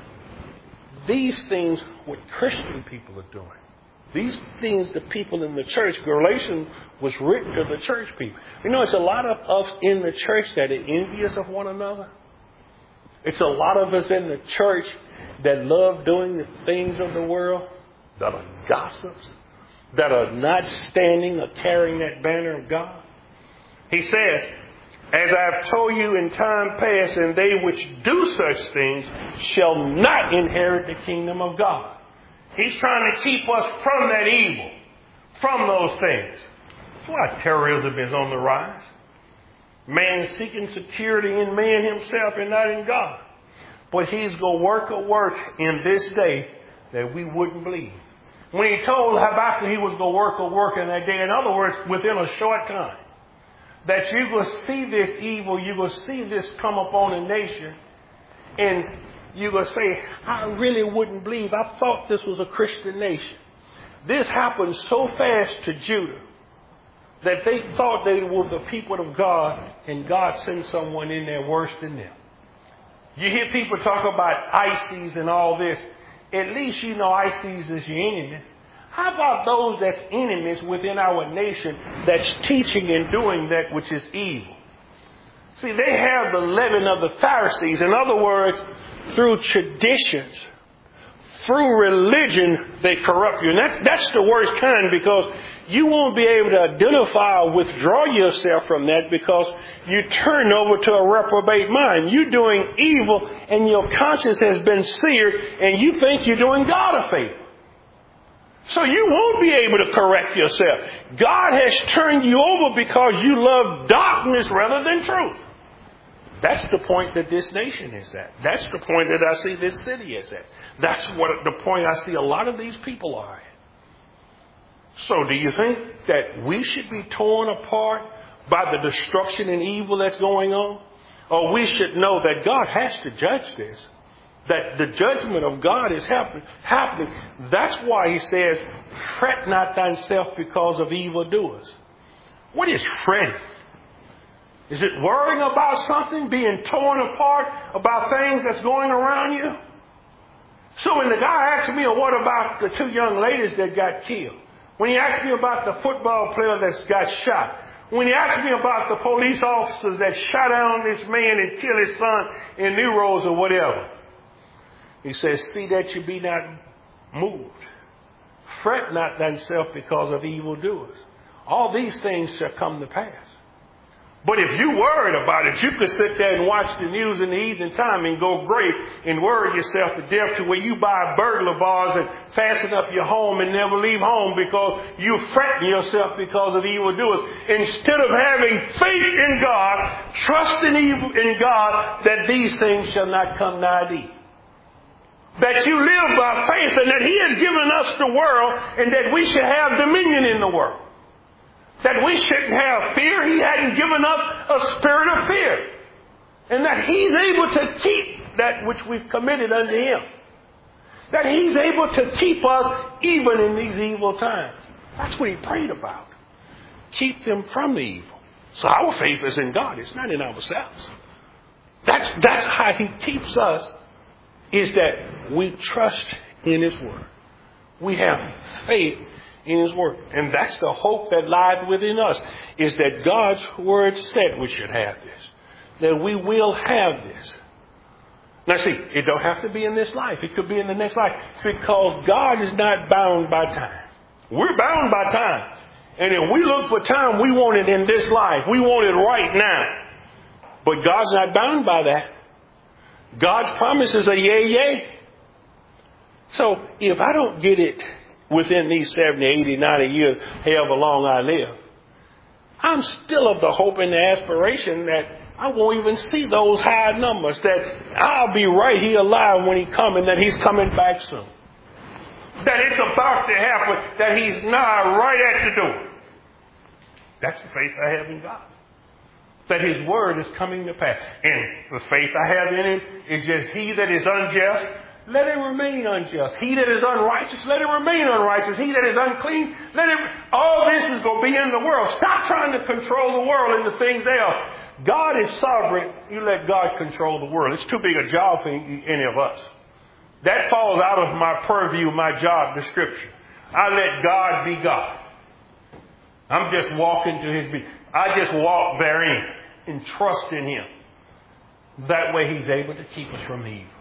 these things what Christian people are doing. These things the people in the church, Galatians was written to the church people. You know, it's a lot of us in the church that are envious of one another. It's a lot of us in the church that love doing the things of the world, that are gossips, that are not standing or carrying that banner of God. He says, as I have told you in time past, and they which do such things shall not inherit the kingdom of God. He's trying to keep us from that evil, from those things. That's why terrorism is on the rise. Man seeking security in man himself and not in God. But he's going to work a work in this day that we wouldn't believe. When he told Habakkuk he was going to work a work in that day, in other words, within a short time, that you're going to see this evil, you're going to see this come upon a nation, and you're going to say, I really wouldn't believe. I thought this was a Christian nation. This happened so fast to Judah that they thought they were the people of God, and God sent someone in there worse than them. You hear people talk about ISIS and all this. At least you know ISIS is your enemies. How about those that's enemies within our nation that's teaching and doing that which is evil? See, they have the leaven of the Pharisees. In other words, through traditions, through religion, they corrupt you. And that's the worst kind, because you won't be able to identify or withdraw yourself from that, because you turn over to a reprobate mind. You're doing evil and your conscience has been seared and you think you're doing God a favor. So you won't be able to correct yourself. God has turned you over because you love darkness rather than truth. That's the point that this nation is at. That's the point that I see this city is at. That's what the point I see a lot of these people are at. So do you think that we should be torn apart by the destruction and evil that's going on? Or we should know that God has to judge this, that the judgment of God is happening. That's why he says, fret not thyself because of evildoers. What is fretting? Is it worrying about something, being torn apart about things that's going around you? So when the guy asked me, what about the two young ladies that got killed? When he asked me about the football player that's got shot? When he asked me about the police officers that shot down this man and killed his son in New Roads or whatever? He says, see that you be not moved. Fret not thyself because of evildoers. All these things shall come to pass. But if you worried about it, you could sit there and watch the news in the evening time and go great and worry yourself to death to where you buy burglar bars and fasten up your home and never leave home because you fret yourself because of evildoers. Instead of having faith in God, trust in God that these things shall not come nigh thee. That you live by faith and that he has given us the world and that we should have dominion in the world. That we shouldn't have fear. He hadn't given us a spirit of fear. And that he's able to keep that which we've committed unto him. That he's able to keep us even in these evil times. That's what he prayed about. Keep them from the evil. So our faith is in God. It's not in ourselves. That's how he keeps us, is that we trust in his word. We have faith in his word. And that's the hope that lies within us, is that God's word said we should have this. That we will have this. Now see, it don't have to be in this life. It could be in the next life. Because God is not bound by time. We're bound by time. And if we look for time, we want it in this life. We want it right now. But God's not bound by that. God's promises are yea, yea. So if I don't get it within these 70, 80, 90 years, however long I live, I'm still of the hope and the aspiration that I won't even see those high numbers, that I'll be right here alive when he comes and that he's coming back soon. That it's about to happen, that he's now right at the door. That's the faith I have in God. That his word is coming to pass. And the faith I have in him is just he that is unjust, let him remain unjust. He that is unrighteous, let him remain unrighteous. He that is unclean, let him... All this is going to be in the world. Stop trying to control the world and the things they are. God is sovereign. You let God control the world. It's too big a job for any of us. That falls out of my purview, my job description. I let God be God. I'm just walking to his beat. I just walk therein and trust in him. That way he's able to keep us from the evil.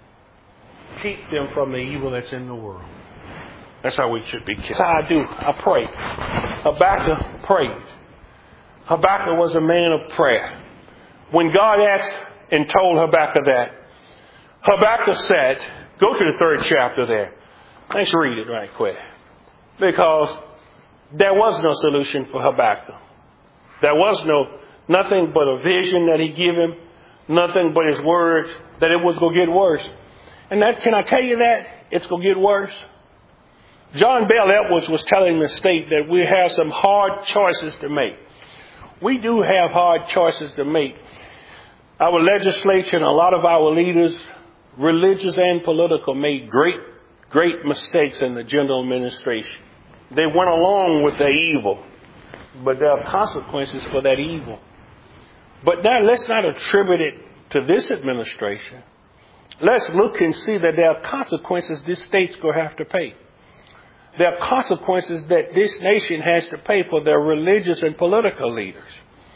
Keep them from the evil that's in the world. That's how we should be kept. That's how I do. I pray. Habakkuk prayed. Habakkuk was a man of prayer. When God asked and told Habakkuk that, Habakkuk said, go to the 3rd chapter there. Let's read it right quick. Because there was no solution for Habakkuk. There was nothing but a vision that he gave him, nothing but his words, that it was going to get worse. And that, can I tell you that? It's going to get worse. John Bell Edwards was telling the state that we have some hard choices to make. We do have hard choices to make. Our legislature and a lot of our leaders, religious and political, made great mistakes in the general administration. They went along with the evil, but there are consequences for that evil. But now let's not attribute it to this administration. Let's look and see that there are consequences this state's going to have to pay. There are consequences that this nation has to pay for their religious and political leaders.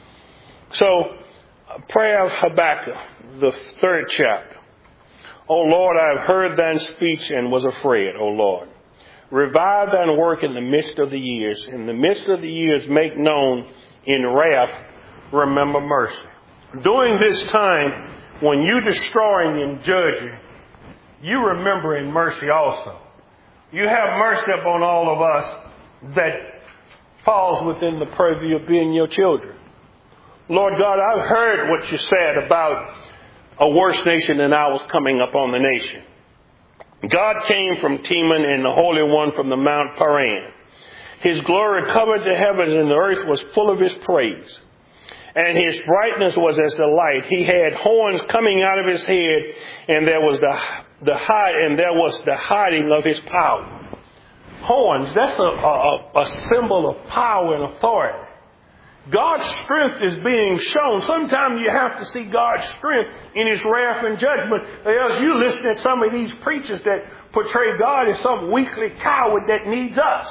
So, prayer of Habakkuk, the 3rd chapter. O Lord, I have heard thine speech and was afraid, O Lord. Revive thine work in the midst of the years. In the midst of the years, make known in wrath, remember mercy. During this time, when you destroying and judging, you remember in mercy also. You have mercy upon all of us that falls within the purview of being your children. Lord God, I've heard what you said about a worse nation than ours coming upon the nation. God came from Teman and the Holy One from the Mount Paran. His glory covered the heavens and the earth was full of his praise. And his brightness was as the light. He had horns coming out of his head, and there was the hiding of his power. Horns, that's a symbol of power and authority. God's strength is being shown. Sometimes you have to see God's strength in his wrath and judgment. Or else you listen to some of these preachers that portray God as some weakly coward that needs us.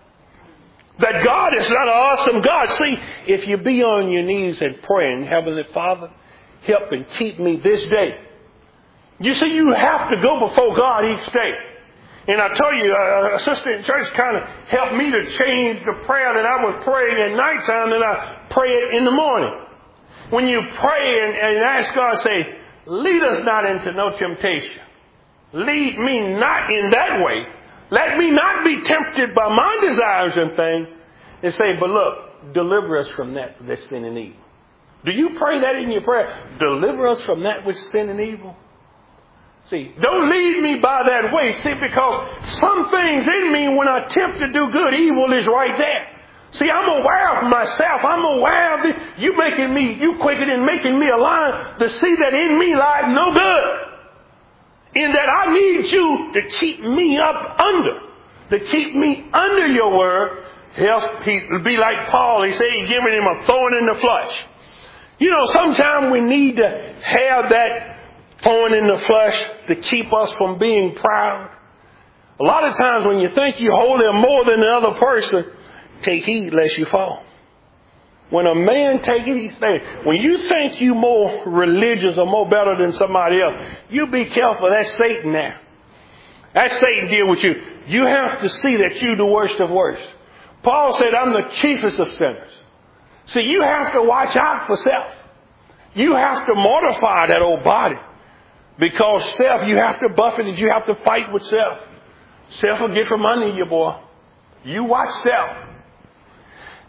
That God is not an awesome God. See, if you be on your knees and praying, Heavenly Father, help and keep me this day. You see, you have to go before God each day. And I tell you, a sister in church kind of helped me to change the prayer that I was praying at nighttime and I pray it in the morning. When you pray and ask God, say, lead us not into no temptation. Lead me not in that way. Let me not be tempted by my desires and things. And say, but look, deliver us from that sin and evil. Do you pray that in your prayer? Deliver us from that which sin and evil. See, don't lead me by that way. See, because some things in me, when I attempt to do good, evil is right there. See, I'm aware of myself. I'm aware of it. You quicken and making me alive to see that in me lies no good. In that I need you to keep me to keep me under your word. Else be like Paul. He said he's giving him a thorn in the flesh. You know, sometimes we need to have that thorn in the flesh to keep us from being proud. A lot of times when you think you hold him more than the other person, take heed lest you fall. When a man takes these things, when you think you more religious or more better than somebody else, you be careful. That's Satan there. That's Satan deal with you. You have to see that you the worst of worst. Paul said, I'm the chiefest of sinners. See, you have to watch out for self. You have to mortify that old body. Because self, you have to buffet it. You have to fight with self. Self will get from under you, boy. You watch self.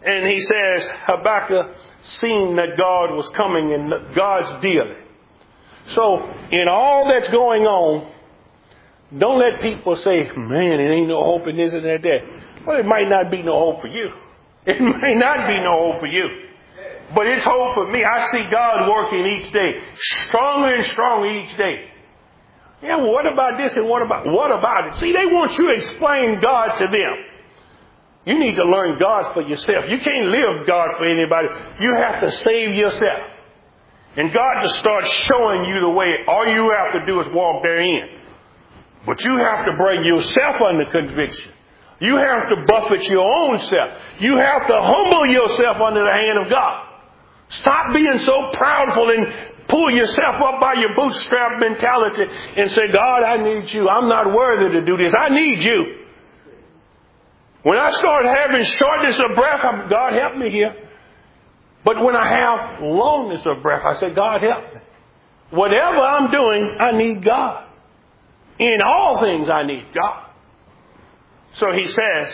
And he says, Habakkuk seen that God was coming and God's dealing. So in all that's going on, don't let people say, man, it ain't no hope in this and that. Well, it might not be no hope for you. It may not be no hope for you. But it's hope for me. I see God working each day, stronger and stronger each day. Yeah, well, what about this and what about it? See, they want you to explain God to them. You need to learn God for yourself. You can't live God for anybody. You have to save yourself. And God to start showing you the way. All you have to do is walk therein. But you have to bring yourself under conviction. You have to buffet your own self. You have to humble yourself under the hand of God. Stop being so proudful and pull yourself up by your bootstrap mentality and say, God, I need you. I'm not worthy to do this. I need you. When I start having shortness of breath, God help me here. But when I have longness of breath, I say, God help me. Whatever I'm doing, I need God. In all things, I need God. So he says,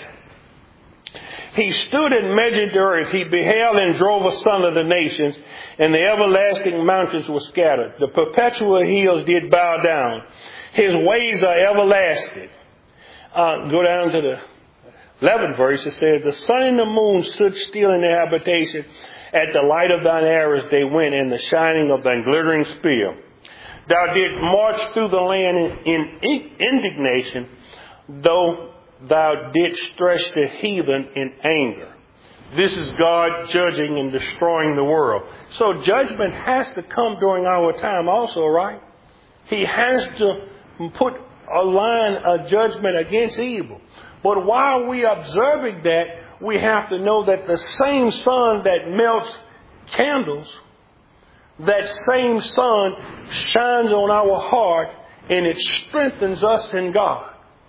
he stood and measured the earth. He beheld and drove asunder the nations, and the everlasting mountains were scattered. The perpetual hills did bow down. His ways are everlasting. Go down to the 11th verse. It says, the sun and the moon stood still in their habitation. At the light of thine arrows they went, and the shining of thine glittering spear. Thou didst march through the land in indignation, though thou didst stretch the heathen in anger. This is God judging and destroying the world. So judgment has to come during our time also, right? He has to put a line of judgment against evil. But while we are observing that, we have to know that the same sun that melts candles, that same sun shines on our heart and it strengthens us in God.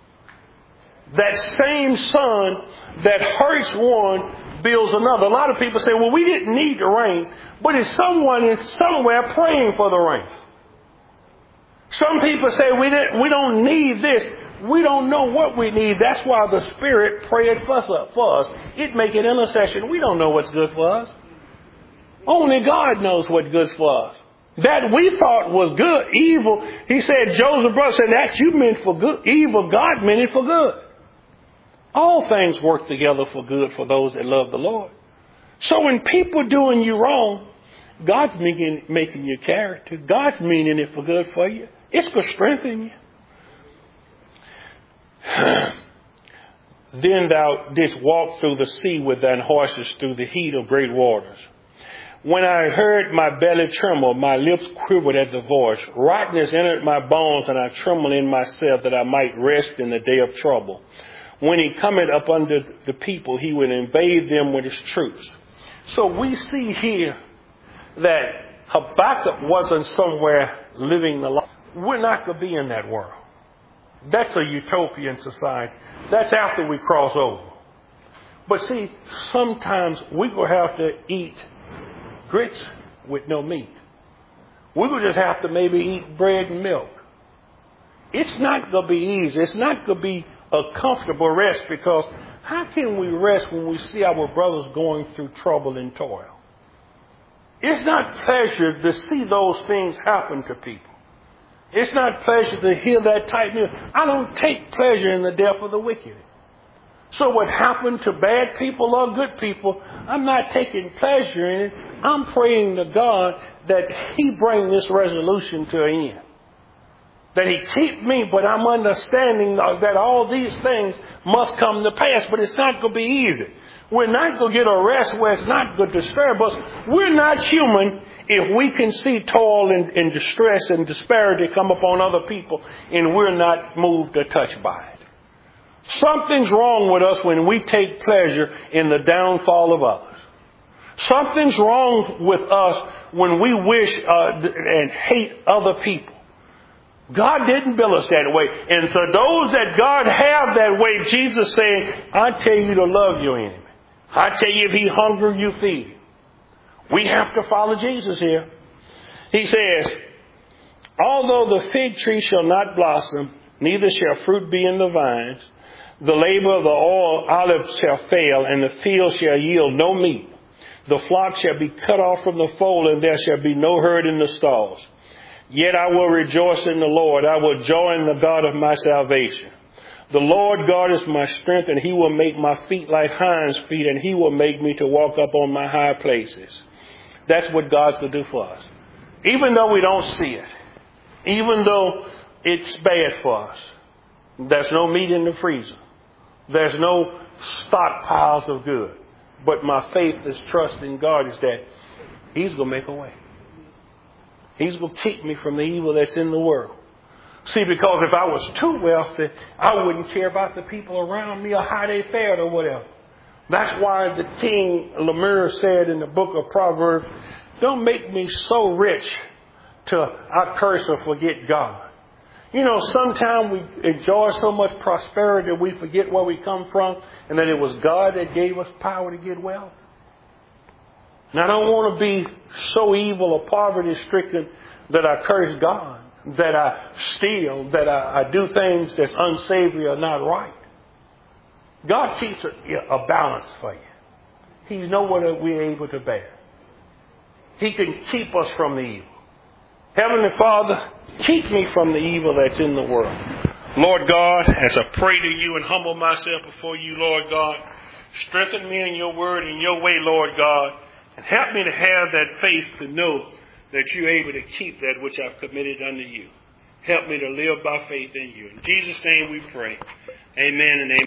That same sun that hurts one builds another. A lot of people say, well, we didn't need the rain, but it's someone somewhere praying for the rain. Some people say we don't need this. We don't know what we need. That's why the Spirit prayed for us. It make an intercession. We don't know what's good for us. Only God knows what's good for us. That we thought was good, evil. He said, Joseph brother said, that you meant for good, evil. God meant it for good. All things work together for good for those that love the Lord. So when people doing you wrong, God's making your character. God's meaning it for good for you. It's to strengthen you. Then thou didst walk through the sea with thine horses through the heat of great waters. When I heard, my belly tremble, my lips quivered at the voice. Rottenness entered my bones, and I trembled in myself that I might rest in the day of trouble. When he cometh up under the people, he will invade them with his troops. So we see here that Habakkuk wasn't somewhere living the life. We're not going to be in that world. That's a utopian society. That's after we cross over. But see, sometimes we're going to have to eat grits with no meat. We're going to just have to maybe eat bread and milk. It's not going to be easy. It's not going to be a comfortable rest, because how can we rest when we see our brothers going through trouble and toil? It's not pleasure to see those things happen to people. It's not pleasure to hear that type news. I don't take pleasure in the death of the wicked. So what happened to bad people or good people, I'm not taking pleasure in it. I'm praying to God that he bring this resolution to an end. That he keep me, but I'm understanding that all these things must come to pass. But it's not going to be easy. We're not going to get a rest where it's not going to disturb us. We're not human if we can see toil and distress and disparity come upon other people and we're not moved or touched by it. Something's wrong with us when we take pleasure in the downfall of others. Something's wrong with us when we wish and hate other people. God didn't build us that way. And for those that God have that way, Jesus saying, I tell you to love your enemy. I tell you, if he hungry, you feed him. We have to follow Jesus here. He says, although the fig tree shall not blossom, neither shall fruit be in the vines, The labor of the olive shall fail, and the field shall yield no meat. The flock shall be cut off from the fold, and there shall be no herd in the stalls. Yet I will rejoice in the Lord. I will joy in the God of my salvation. The Lord God is my strength, and he will make my feet like hinds' feet, and he will make me to walk up on my high places. That's what God's going to do for us. Even though we don't see it, even though it's bad for us, there's no meat in the freezer. There's no stockpiles of good. But my faith is trust in God is that he's going to make a way. He's going to keep me from the evil that's in the world. See, because if I was too wealthy, I wouldn't care about the people around me or how they fared or whatever. That's why the King Lemuel said in the book of Proverbs, don't make me so rich till I curse or forget God. You know, sometimes we enjoy so much prosperity that we forget where we come from and that it was God that gave us power to get wealth. And I don't want to be so evil or poverty-stricken that I curse God, that I steal, that I do things that's unsavory or not right. God keeps a balance for you. He knows what we're able to bear. He can keep us from the evil. Heavenly Father, keep me from the evil that's in the world. Lord God, as I pray to you and humble myself before you, Lord God, strengthen me in your word and your way, Lord God, and help me to have that faith to know that you're able to keep that which I've committed unto you. Help me to live by faith in you. In Jesus' name we pray. Amen and amen.